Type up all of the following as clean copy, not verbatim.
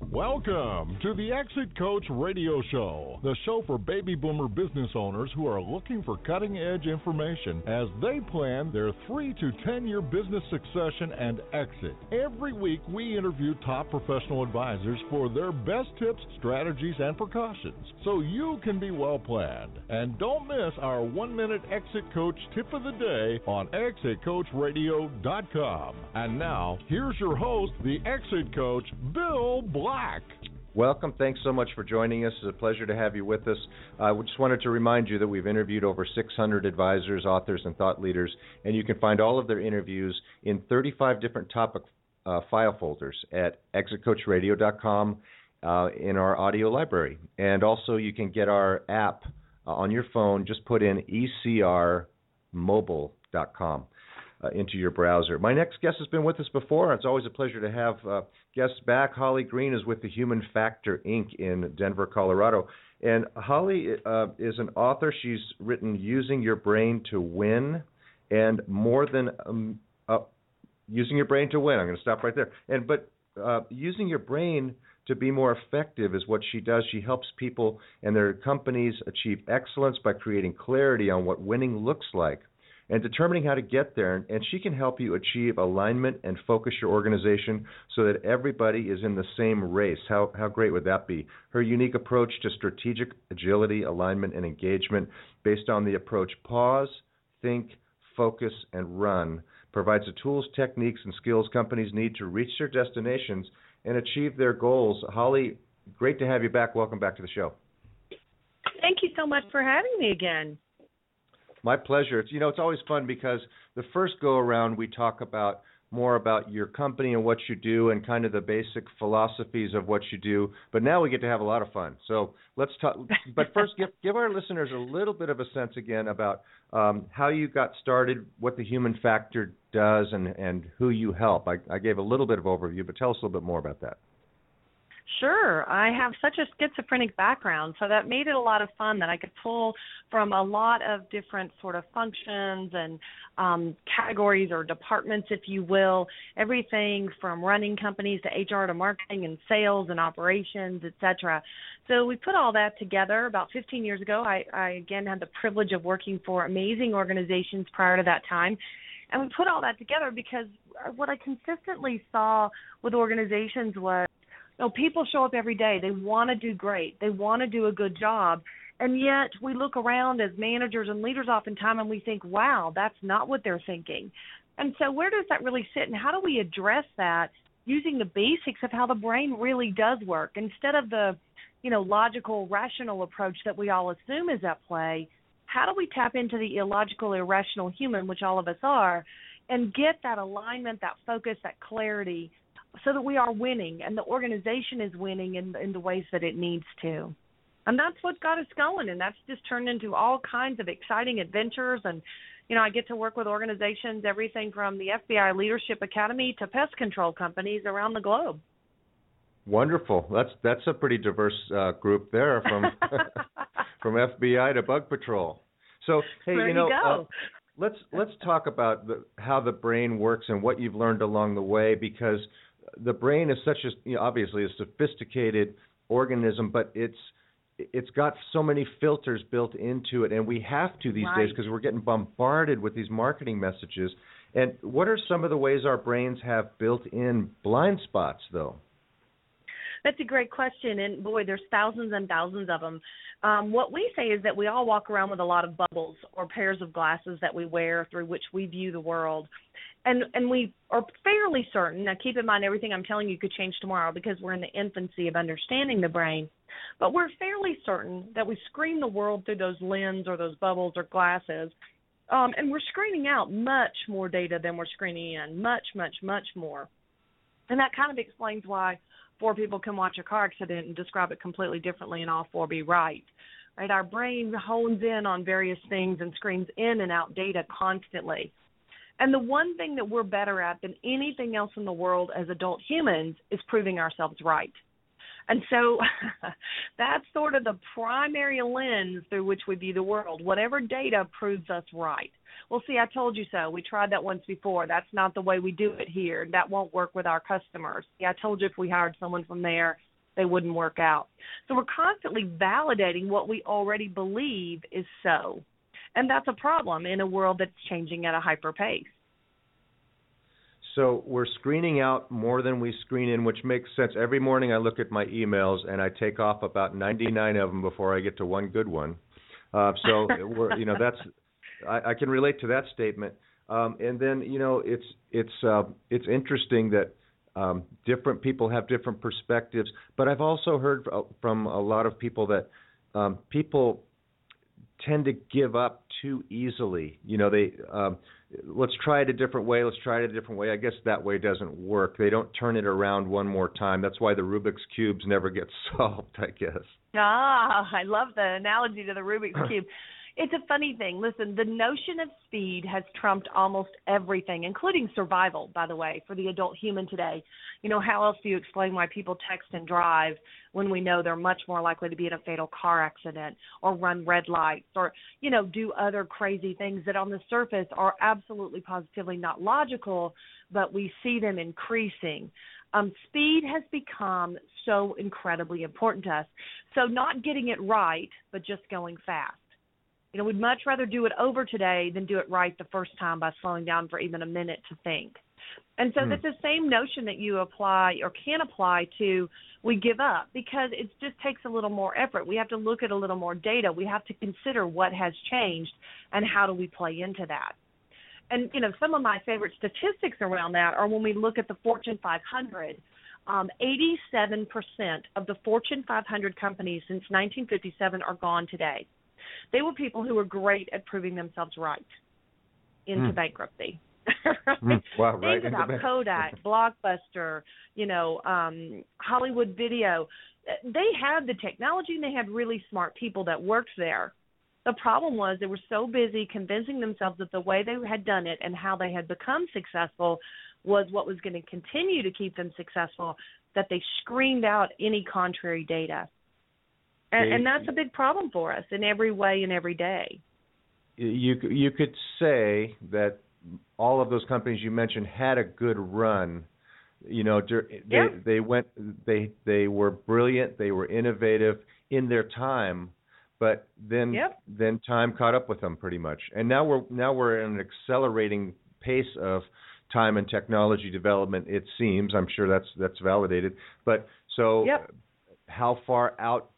Welcome to the Exit Coach Radio Show, the show for baby boomer business owners who are looking for cutting-edge information as they plan their 3 to 10-year business succession and exit. Every week, we interview top professional advisors for their best tips, strategies, and precautions so you can be well planned. And don't miss our 1-minute Exit Coach tip of the day on ExitCoachRadio.com. And now, here's your host, the Exit Coach, Bill Black. Welcome. Thanks so much for joining us. It's a pleasure to have you with us. I just wanted to remind you that we've interviewed over 600 advisors, authors, and thought leaders, and you can find all of their interviews in 35 different topic file folders at ExitCoachRadio.com in our audio library. And also you can get our app on your phone. Just put in ecrmobile.com. Into your browser. My next guest has been with us before. It's always a pleasure to have guests back. Holly Green is with the Human Factor, Inc. in Denver, Colorado. And Holly is an author. She's written Using Your Brain to Win and more than Using Your Brain to Win. I'm going to stop right there. But using your brain to be more effective is what she does. She helps people and their companies achieve excellence by creating clarity on what winning looks like and determining how to get there. And she can help you achieve alignment and focus your organization so that everybody is in the same race. How great would that be? Her unique approach to strategic agility, alignment, and engagement based on the approach pause, think, focus, and run provides the tools, techniques, and skills companies need to reach their destinations and achieve their goals. Holly, great to have you back. Welcome back to the show. Thank you so much for having me again. My pleasure. It's always fun because the first go-around we talk about more about your company and what you do and kind of the basic philosophies of what you do. But now we get to have a lot of fun. So let's talk. But first, give our listeners a little bit of a sense again about how you got started, what the Human Factor does, and who you help. I gave a little bit of overview, but tell us a little bit more about that. Sure. I have such a schizophrenic background, so that made it a lot of fun that I could pull from a lot of different sort of functions and categories or departments, if you will, everything from running companies to HR to marketing and sales and operations, et cetera. So we put all that together about 15 years ago. I again, had the privilege of working for amazing organizations prior to that time. And we put all that together because what I consistently saw with organizations was, people show up every day. They want to do great. They want to do a good job. And yet we look around as managers and leaders oftentimes and we think, wow, that's not what they're thinking. And so where does that really sit and how do we address that using the basics of how the brain really does work instead of the, logical, rational approach that we all assume is at play? How do we tap into the illogical, irrational human, which all of us are, and get that alignment, that focus, that clarity so that we are winning and the organization is winning in the ways that it needs to. And that's what got us going, and that's just turned into all kinds of exciting adventures. And, I get to work with organizations, everything from the FBI Leadership Academy to pest control companies around the globe. Wonderful. That's a pretty diverse group there from from FBI to Bug Patrol. So, hey, let's talk about how the brain works and what you've learned along the way, because the brain is such obviously a sophisticated organism, but it's got so many filters built into it, and we have to these days because we're getting bombarded with these marketing messages. And what are some of the ways our brains have built-in blind spots, though? That's a great question, and boy, there's thousands and thousands of them. What we say is that we all walk around with a lot of bubbles or pairs of glasses that we wear through which we view the world. And we are fairly certain, now keep in mind everything I'm telling you could change tomorrow because we're in the infancy of understanding the brain, but we're fairly certain that we screen the world through those lenses or those bubbles or glasses, and we're screening out much more data than we're screening in, much, much, much more. And that kind of explains why 4 people can watch a car accident and describe it completely differently and all 4 be right. Right? Our brain hones in on various things and screens in and out data constantly. And the one thing that we're better at than anything else in the world as adult humans is proving ourselves right. And so that's sort of the primary lens through which we view the world. Whatever data proves us right. Well, see, I told you so. We tried that once before. That's not the way we do it here. That won't work with our customers. See, I told you if we hired someone from there, they wouldn't work out. So we're constantly validating what we already believe is so. And that's a problem in a world that's changing at a hyper pace. So we're screening out more than we screen in, which makes sense. Every morning I look at my emails and I take off about 99 of them before I get to one good one. So we're, that's I can relate to that statement. And then it's interesting that different people have different perspectives. But I've also heard from a lot of people that people tend to give up too easily. Let's try it a different way. I guess that way doesn't work. They don't turn it around one more time. That's why the Rubik's Cubes never get solved, I guess. I love the analogy to the Rubik's Cube. It's a funny thing. Listen, the notion of speed has trumped almost everything, including survival, by the way, for the adult human today. How else do you explain why people text and drive when we know they're much more likely to be in a fatal car accident or run red lights or, do other crazy things that on the surface are absolutely positively not logical, but we see them increasing. Speed has become so incredibly important to us. So not getting it right, but just going fast. We'd much rather do it over today than do it right the first time by slowing down for even a minute to think. And so that's the same notion that you apply or can apply to we give up, because it just takes a little more effort. We have to look at a little more data. We have to consider what has changed and how do we play into that. And, some of my favorite statistics around that are when we look at the Fortune 500, 87% of the Fortune 500 companies since 1957 are gone today. They were people who were great at proving themselves right into bankruptcy. Right? Wow, right. Think about Kodak, Blockbuster, Hollywood Video. They had the technology and they had really smart people that worked there. The problem was they were so busy convincing themselves that the way they had done it and how they had become successful was what was going to continue to keep them successful, that they screened out any contrary data. And that's a big problem for us in every way and every day. You could say that all of those companies you mentioned had a good run. They were brilliant, they were innovative in their time, but then time caught up with them pretty much. And now we're in an accelerating pace of time and technology development. It seems, I'm sure that's validated. But so. How far out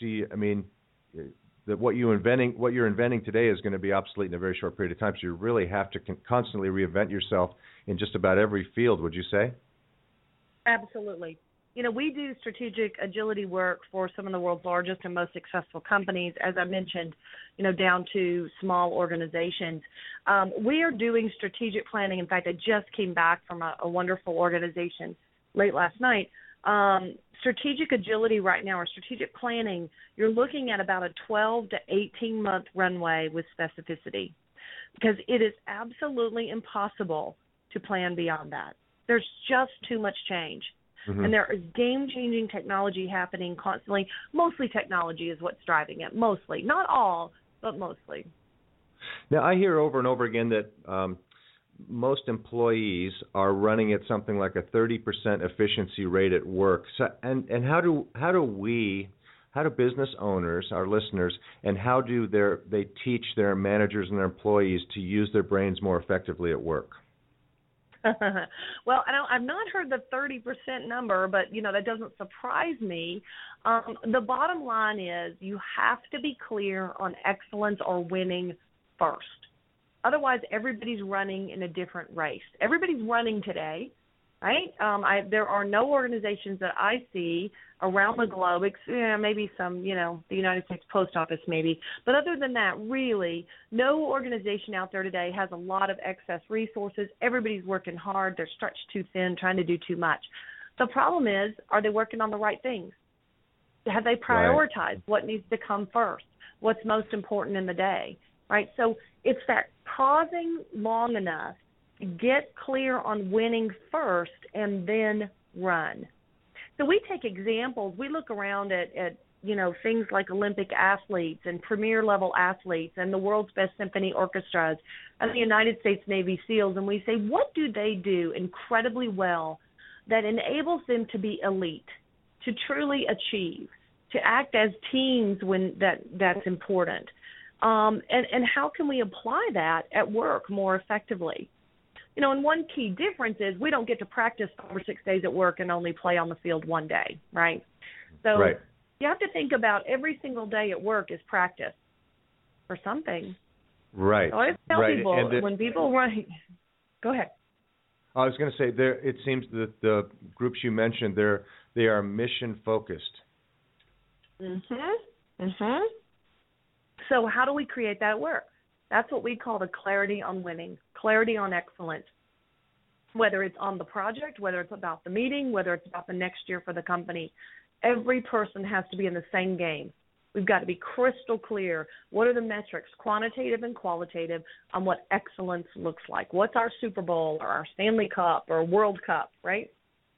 what you're inventing today is going to be obsolete in a very short period of time. So you really have to constantly reinvent yourself in just about every field, would you say? Absolutely. We do strategic agility work for some of the world's largest and most successful companies, as I mentioned, down to small organizations. We are doing strategic planning. In fact, I just came back from a wonderful organization late last night. Strategic agility right now, or strategic planning, you're looking at about a 12 to 18-month runway with specificity, because it is absolutely impossible to plan beyond that. There's just too much change. And there is game-changing technology happening constantly. Mostly technology is what's driving it. Mostly. Not all, but mostly. Now, I hear over and over again that most employees are running at something like a 30% efficiency rate at work. So, and how do business owners, our listeners, and how do they teach their managers and their employees to use their brains more effectively at work? Well, I've not heard the 30% number, but, that doesn't surprise me. The bottom line is you have to be clear on excellence or winning first. Otherwise, everybody's running in a different race. Everybody's running today, right? There are no organizations that I see around the globe, maybe some, the United States Post Office maybe. But other than that, really, no organization out there today has a lot of excess resources. Everybody's working hard. They're stretched too thin, trying to do too much. The problem is, are they working on the right things? Have they prioritized what needs to come first? What's most important in the day, right? So it's that pausing long enough to get clear on winning first and then run. So we take examples. We look around at things like Olympic athletes and premier level athletes and the world's best symphony orchestras and the United States Navy SEALs, and we say, what do they do incredibly well that enables them to be elite? to truly achieve, to act as teams when that's important. And how can we apply that at work more effectively? And one key difference is we don't get to practice 5 or 6 days at work and only play on the field one day, right? So you have to think about every single day at work is practice for something. Right. So I tell people when people run, go ahead. I was going to say it seems that the groups you mentioned they are mission focused. So how do we create that at work? That's what we call the clarity on winning, clarity on excellence. Whether it's on the project, whether it's about the meeting, whether it's about the next year for the company, every person has to be in the same game. We've got to be crystal clear. What are the metrics, quantitative and qualitative, on what excellence looks like? What's our Super Bowl or our Stanley Cup or World Cup, right?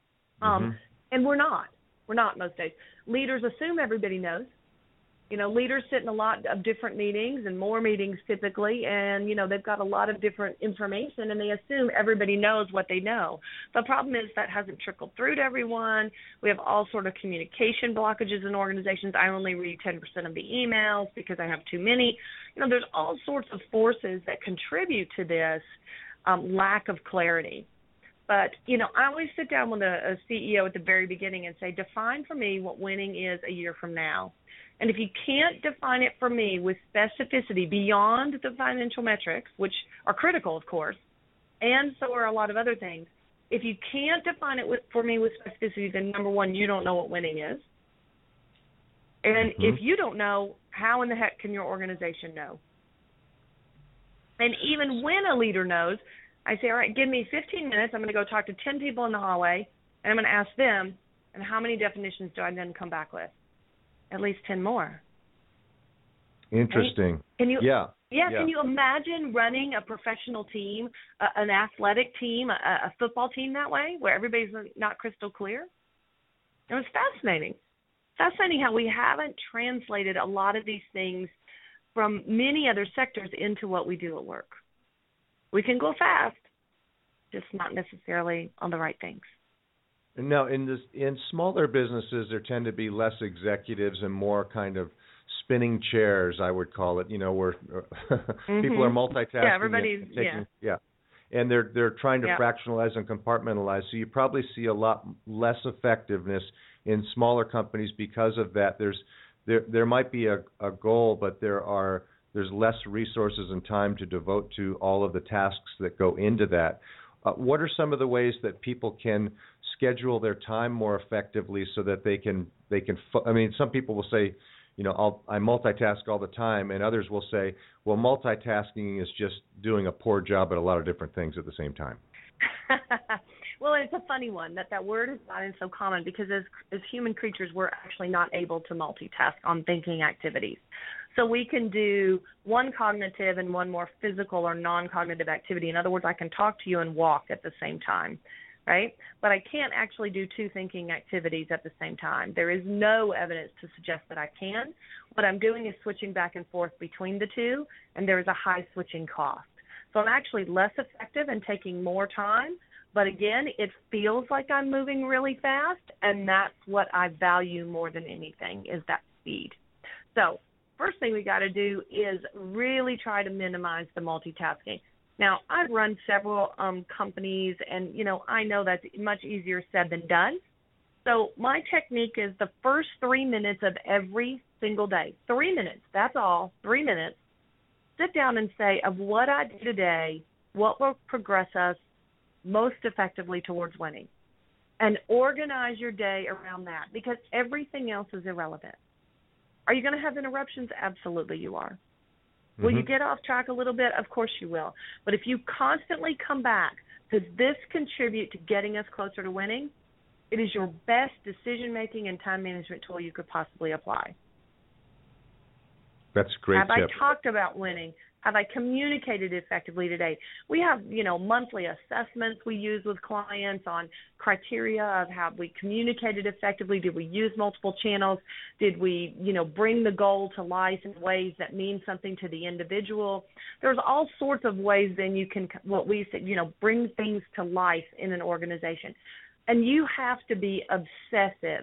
And we're not most days. Leaders assume everybody knows. Leaders sit in a lot of different meetings and more meetings typically, and, they've got a lot of different information, and they assume everybody knows what they know. The problem is that hasn't trickled through to everyone. We have all sort of communication blockages in organizations. I only read 10% of the emails because I have too many. There's all sorts of forces that contribute to this lack of clarity. But, I always sit down with a CEO at the very beginning and say, define for me what winning is a year from now. And if you can't define it for me with specificity beyond the financial metrics, which are critical, of course, and so are a lot of other things, if you can't define it for me with specificity, then number one, you don't know what winning is. And if you don't know, how in the heck can your organization know? And even when a leader knows, I say, all right, give me 15 minutes. I'm going to go talk to 10 people in the hallway, and I'm going to ask them, and how many definitions do I then come back with? At least 10 more. Interesting. Right? Can you imagine running a professional team, an athletic team, a football team that way, where everybody's not crystal clear? It was fascinating. Fascinating how we haven't translated a lot of these things from many other sectors into what we do at work. We can go fast, just not necessarily on the right things. Now, in smaller businesses, there tend to be less executives and more kind of spinning chairs, I would call it. Where people are multitasking. Yeah, everybody's and they're trying to fractionalize and compartmentalize. So you probably see a lot less effectiveness in smaller companies because of that. There might be a goal, but there's less resources and time to devote to all of the tasks that go into that. What are some of the ways that people can schedule their time more effectively so that they can? Some people will say, I multitask all the time, and others will say, well, multitasking is just doing a poor job at a lot of different things at the same time. Well, it's a funny one that word is not so common because as human creatures, we're actually not able to multitask on thinking activities. So we can do one cognitive and one more physical or non-cognitive activity. In other words, I can talk to you and walk at the same time, right? But I can't actually do two thinking activities at the same time. There is no evidence to suggest that I can. What I'm doing is switching back and forth between the two, and there is a high switching cost. So I'm actually less effective and taking more time. But again, it feels like I'm moving really fast, and that's what I value more than anything is that speed. So first thing we got to do is really try to minimize the multitasking. Now, I've run several companies, and, I know that's much easier said than done. So my technique is the first 3 minutes of every single day, 3 minutes, that's all, 3 minutes, sit down and say, of what I do today, what will progress us most effectively towards winning? And organize your day around that because everything else is irrelevant. Are you going to have interruptions? Absolutely you are. Will you get off track a little bit? Of course you will. But if you constantly come back, does this contribute to getting us closer to winning? It is your best decision-making and time management tool you could possibly apply. That's a great tip. Have I talked about winning? Have I communicated effectively today? We have, monthly assessments we use with clients on criteria of how we communicated effectively. Did we use multiple channels? Did we, bring the goal to life in ways that mean something to the individual? There's all sorts of ways then you can, what we say, bring things to life in an organization. And you have to be obsessive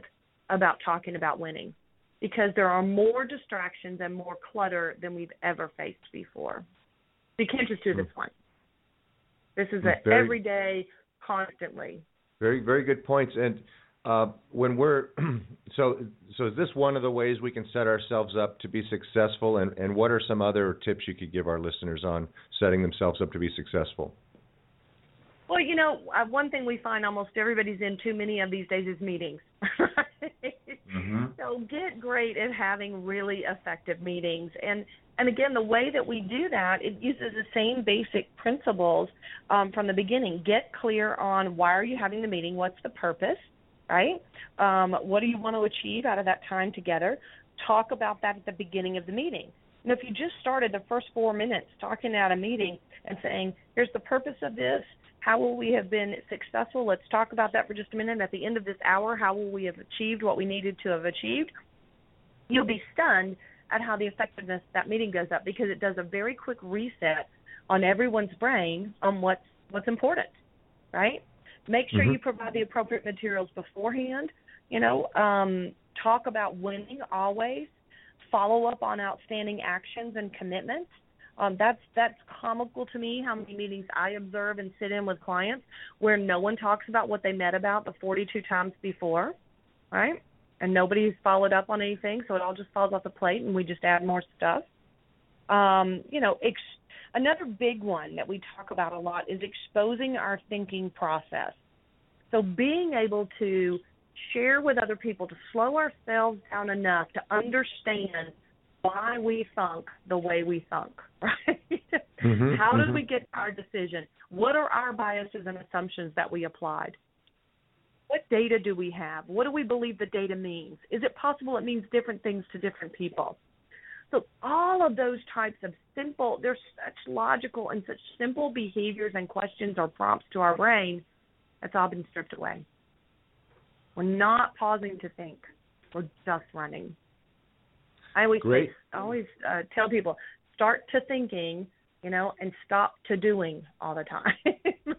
about talking about winning, because there are more distractions and more clutter than we've ever faced before. You can't just do this one. This is every day, constantly. Very, very good points. And when we're so is this one of the ways we can set ourselves up to be successful? And what are some other tips you could give our listeners on setting themselves up to be successful? Well, one thing we find almost everybody's in too many of these days is meetings. Mm-hmm. So get great at having really effective meetings. And again, the way that we do that, it uses the same basic principles from the beginning. Get clear on why are you having the meeting, what's the purpose, right? What do you want to achieve out of that time together? Talk about that at the beginning of the meeting. And if you just started the first 4 minutes talking at a meeting and saying, here's the purpose of this, how will we have been successful? Let's talk about that for just a minute. At the end of this hour, how will we have achieved what we needed to have achieved? You'll be stunned at how the effectiveness of that meeting goes up, because it does a very quick reset on everyone's brain on what's important, right? Make sure you provide the appropriate materials beforehand. Talk about winning always. Follow up on outstanding actions and commitments. That's comical to me, how many meetings I observe and sit in with clients where no one talks about what they met about the 42 times before, right? And nobody's followed up on anything, so it all just falls off the plate and we just add more stuff. Another big one that we talk about a lot is exposing our thinking process. So being able to share with other people, to slow ourselves down enough to understand why we thunk the way we thunk, right? How did we get our decision? What are our biases and assumptions that we applied? What data do we have? What do we believe the data means? Is it possible it means different things to different people? So all of those types of simple, they're such logical and such simple behaviors and questions or prompts to our brain, that's all been stripped away. We're not pausing to think. We're just running. I always tell people, start to thinking, and stop to doing all the time.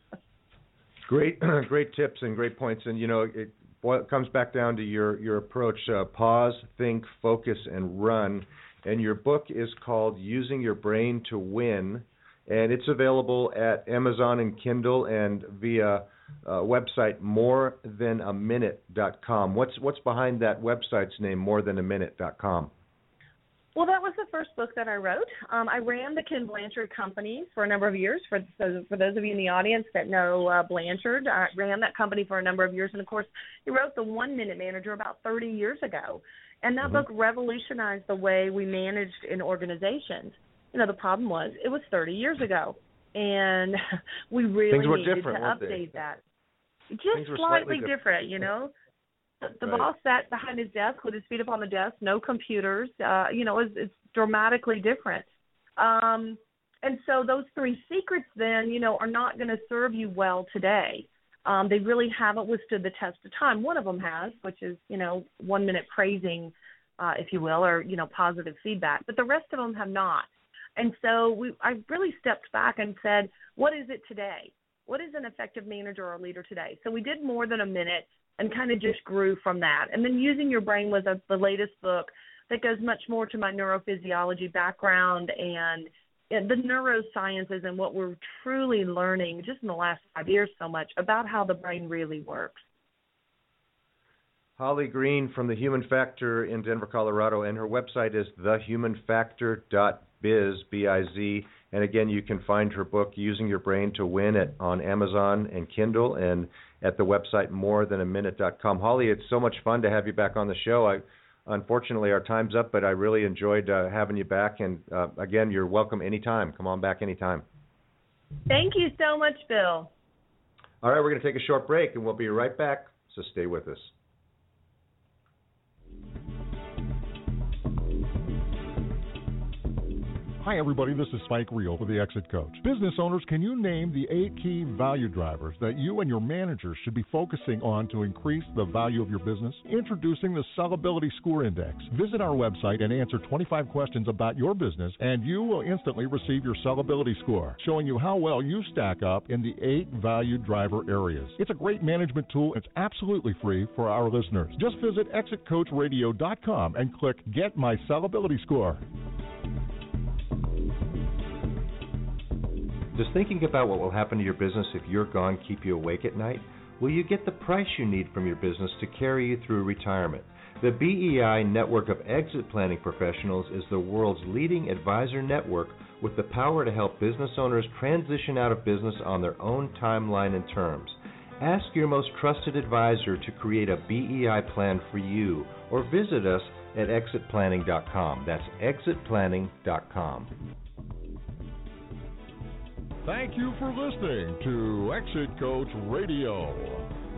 Great tips and great points. And, it comes back down to your approach, pause, think, focus, and run. And your book is called Using Your Brain to Win, and it's available at Amazon and Kindle and via website morethanAminute.com. What's behind that website's name, morethanAminute.com? Well, that was the first book that I wrote. I ran the Ken Blanchard company for a number of years. For those of you in the audience that know Blanchard, I ran that company for a number of years. And, of course, he wrote The 1 Minute Manager about 30 years ago. And that book revolutionized the way we managed in organizations. The problem was it was 30 years ago. And we really needed to update that. Just slightly different, The boss sat behind his desk with his feet up on the desk, no computers. It's dramatically different. And so those 3 secrets then, are not going to serve you well today. They really haven't withstood the test of time. One of them has, which is, 1 minute praising, if you will, or, positive feedback. But the rest of them have not. And so I really stepped back and said, what is it today? What is an effective manager or leader today? So we did More Than a Minute and kind of just grew from that. And then Using Your Brain was the latest book that goes much more to my neurophysiology background and the neurosciences and what we're truly learning just in the last 5 years so much about how the brain really works. Holly Green from The Human Factor in Denver, Colorado, and her website is thehumanfactor.biz, B-I-Z. And again, you can find her book, Using Your Brain to Win, on Amazon and Kindle, and at the website morethanAminute.com. Holly, it's so much fun to have you back on the show. Unfortunately, our time's up, but I really enjoyed having you back. And again, you're welcome anytime. Come on back anytime. Thank you so much, Bill. All right, we're going to take a short break, and we'll be right back, so stay with us. Hi, everybody. This is Spike Reel for the Exit Coach. Business owners, can you name the 8 key value drivers that you and your managers should be focusing on to increase the value of your business? Introducing the Sellability Score Index. Visit our website and answer 25 questions about your business, and you will instantly receive your sellability score, showing you how well you stack up in the 8 value driver areas. It's a great management tool. It's absolutely free for our listeners. Just visit exitcoachradio.com and click Get My Sellability Score. Does thinking about what will happen to your business if you're gone keep you awake at night? Will you get the price you need from your business to carry you through retirement? The BEI network of exit planning professionals is the world's leading advisor network with the power to help business owners transition out of business on their own timeline and terms. Ask your most trusted advisor to create a BEI plan for you, or visit us at exitplanning.com. That's exitplanning.com. Thank you for listening to Exit Coach Radio.